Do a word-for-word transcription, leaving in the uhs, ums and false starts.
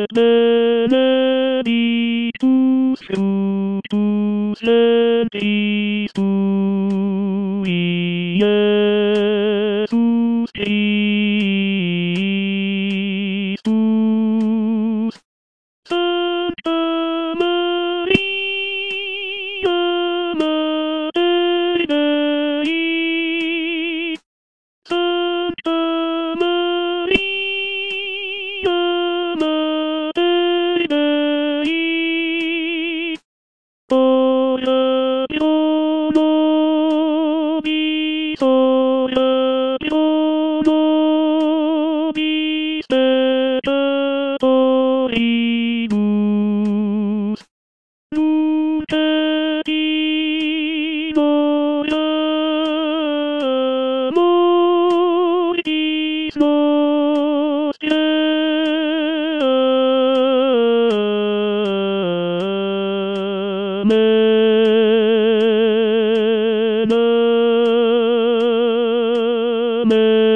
benedictus fructus ventris tui, Iesus Christus. Sancta Maria, Mater Dei, Sancta Maria, Mater Dei, ora pro nobis, ora pro nobis peccatoribus, nunc et in hora mortis nostrae. Amen. Amen.